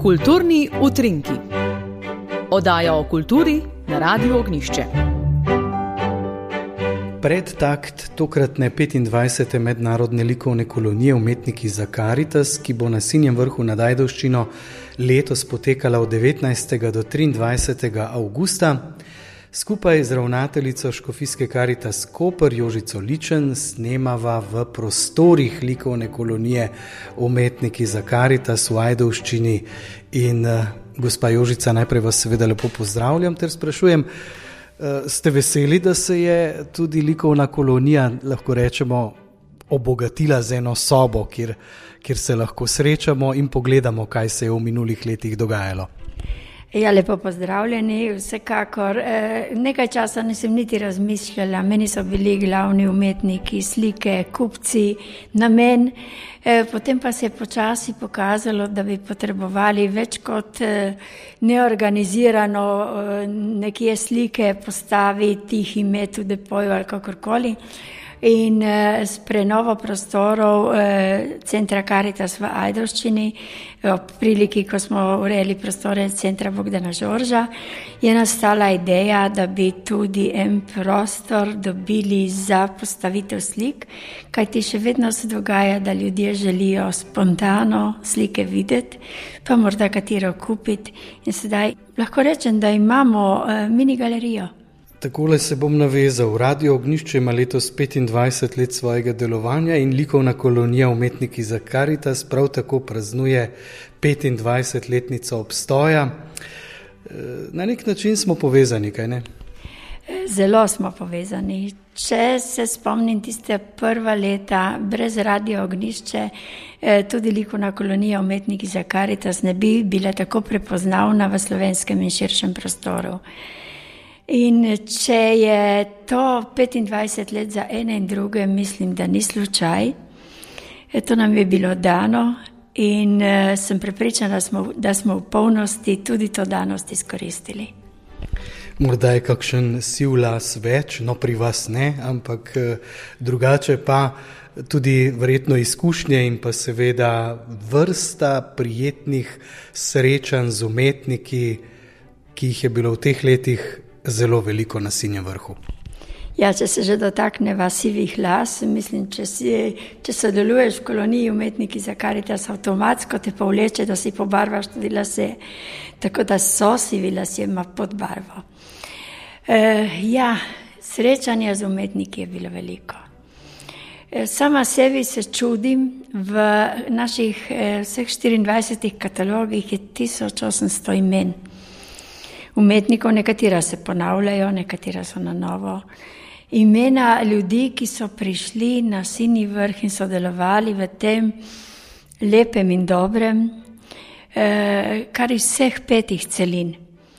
Kulturni utrinki. Oddaja o kulturi na Radiu Ognjišče. Predtakt tokratne 25. mednarodne likovne kolonije Umetniki za Karitas, ki bo na Sinjem vrhu nad Ajdovščino letos potekala od 19. do 23. avgusta, skupaj z ravnateljico Škofijske Karitas Koper Jožico Ličen snemava v prostorih likovne kolonije Umetniki za Karitas v Ajdovščini. In gospa Jožica, najprej vas seveda lepo pozdravljam ter sprašujem, ste veseli, da se je tudi likovna kolonija, lahko rečemo, obogatila z eno sobo, kjer se lahko srečamo in pogledamo, kaj se je v minulih letih dogajalo? Ja, lepo pozdravljeni, vsekakor. Nekaj časa nisem niti razmišljala, meni so bili glavni umetniki, slike, kupci, namen. Potem pa se je počasi pokazalo, da bi potrebovali več kot neorganizirano nekje slike postaviti, jih imeti v depoju ali kakorkoli. In s prenovo prostorov centra Karitas v Ajdovščini, v priliki, ko smo urejali prostore centra Bogdana Žorža, je nastala ideja, da bi tudi en prostor dobili za postavitev slik, kajti še vedno se dogaja, da ljudje želijo spontano slike videti, pa morda katero kupiti. In sedaj lahko rečem, da imamo mini galerijo. Takole se bom navezal. Radio Ognjišče ima letos 25 let svojega delovanja in likovna kolonija Umetniki za Karitas prav tako praznuje 25-letnico obstoja. Na nek način smo povezani, kaj ne? Zelo smo povezani. Če se spomnim tiste prva leta brez Radio Ognjišče, tudi likovna kolonija Umetniki za Karitas ne bi bila tako prepoznavna v slovenskem in širšem prostoru. In če je to 25 let za ene in druge, mislim, da ni slučaj. To nam je bilo dano in sem prepričana, da smo v polnosti tudi to danost izkoristili. Morda je kakšen siv las več, no pri vas ne, ampak drugače pa tudi verjetno izkušnje in pa seveda vrsta prijetnih srečanj z umetniki, ki jih je bilo v teh letih zelo veliko na Sinjem vrhu. Ja, če se že dotakneva sivih las, mislim, če sodeluješ v koloniji Umetniki za Karitas, avtomatsko te povleče, da si pobarvaš tudi lase, tako da so sivi lasje ima podbarvo. Ja, srečanja z umetniki je bilo veliko. Sama sebi se čudim, v naših vseh 24 katalogih je 1800 imen umetnikov, nekatera se ponavljajo, nekatera so na novo. Imena ljudi, ki so prišli na Sinji vrh in sodelovali v tem lepem in dobrem, kar iz vseh 5 celin.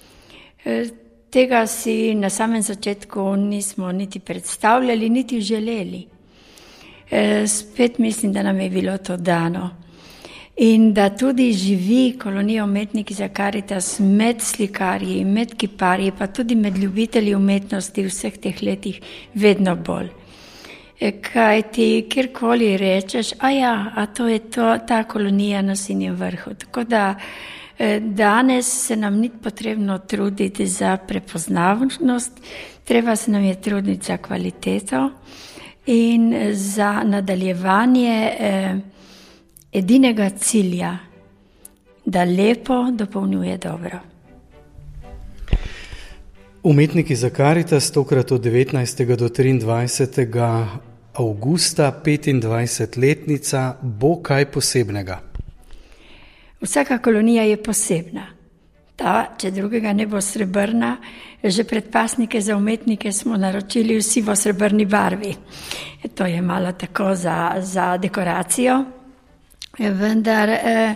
Tega si na samem začetku nismo niti predstavljali, niti želeli. Spet mislim, da nam je bilo to dano. In da tudi živi kolonija Umetniki za Karitas med slikarji, med kiparji, pa tudi med ljubitelji umetnosti v vseh teh letih vedno bolj. Kaj ti kjerkoli rečeš, a to je ta kolonija na Sinjem vrhu. Tako da danes se nam ni potrebno truditi za prepoznavnost, treba se nam je truditi za kvaliteto in za nadaljevanje edinega cilja, da lepo dopolnjuje dobro. Umetniki za Karitas tokrat od 19. do 23. avgusta, 25-letnica, bo kaj posebnega? Vsaka kolonija je posebna. Ta, če drugega ne bo srebrna, že predpasnike za umetnike smo naročili v sivo-srebrni barvi. To je malo tako za dekoracijo. Vendar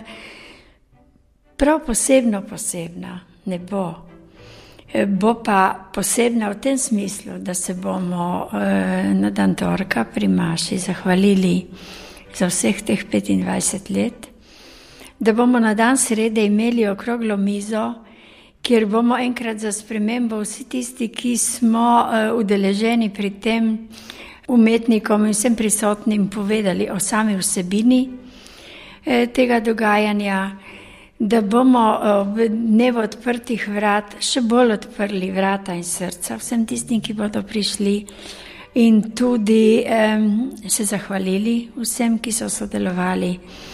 prav posebna ne bo. Bo pa posebna v tem smislu, da se bomo na dan torka pri maši zahvalili za vseh teh 25 let, da bomo na dan srede imeli okroglo mizo, kjer bomo enkrat za spremembo vsi tisti, ki smo udeleženi pri tem umetnikom in vsem prisotnim povedali o sami vsebini tega dogajanja, da bomo ob dnevu odprtih vrat še bolj odprli vrata in srca vsem tistim, ki bodo prišli, in tudi se zahvalili vsem, ki so sodelovali.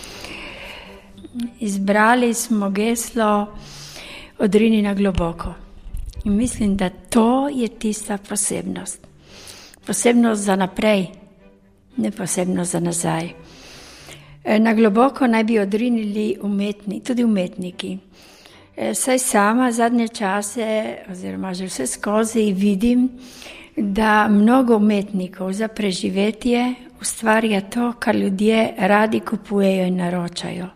Izbrali smo geslo Odrini na globoko. In mislim, da to je tista posebnost. Posebnost za naprej, ne posebnost za nazaj. Na globoko naj bi odrinili tudi umetniki. Saj sama zadnje čase, oziroma že vse skozi, vidim, da mnogo umetnikov za preživetje ustvarja to, kar ljudje radi kupujejo in naročajo.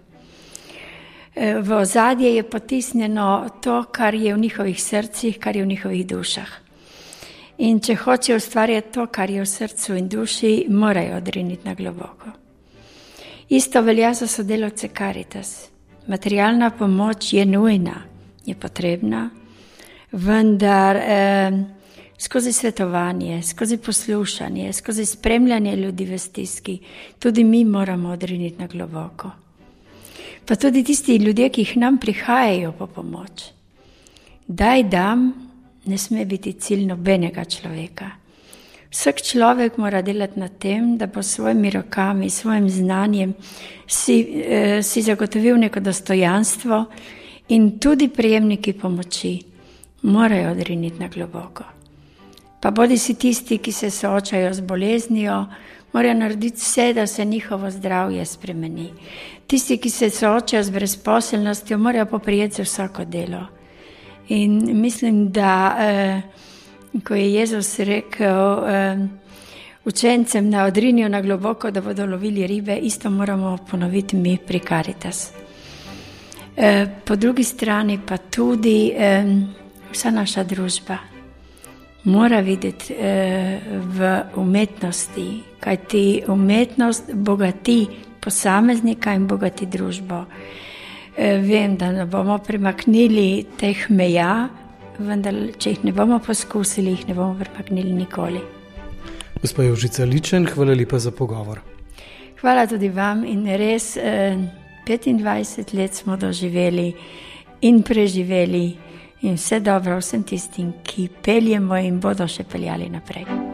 V ozadje je potisnjeno to, kar je v njihovih srcih, kar je v njihovih dušah. In če hoče ustvarjati to, kar je v srcu in duši, morajo odriniti na globoko. Isto velja za sodelavce Caritas. Materialna pomoč je nujna, je potrebna, vendar skozi svetovanje, skozi poslušanje, skozi spremljanje ljudi v stiski, tudi mi moramo odriniti na globoko. Pa tudi tisti ljudje, ki jih nam prihajajo po pomoč. Daj dam, ne sme biti cilj nobenega človeka. Vsak človek mora delati na tem, da bo s svojimi rokami, svojim znanjem si zagotovil neko dostojanstvo, in tudi prejemniki pomoči morajo odriniti na globoko. Pa bodi si tisti, ki se soočajo z boleznijo, morajo narediti vse, da se njihovo zdravje spremeni. Tisti, ki se soočajo z brezposelnostjo, morajo poprijeti za vsako delo. In mislim, da ko je Jezus rekel učencem, na odrinijo na globoko, da bodo lovili ribe, isto moramo ponoviti mi pri Caritas. Po drugi strani pa tudi vsa naša družba mora videti v umetnosti, kajti umetnost bogati posameznika in bogati družbo. Vem, da ne bomo premaknili teh meja, vendar če jih ne bomo poskusili, jih ne bomo premaknili nikoli. Gospa Jožica Ličen, hvala lepa za pogovor. Hvala tudi vam, in res 25 let smo doživeli in preživeli, in vse dobro vsem tistim, ki peljemo in bodo še peljali naprej.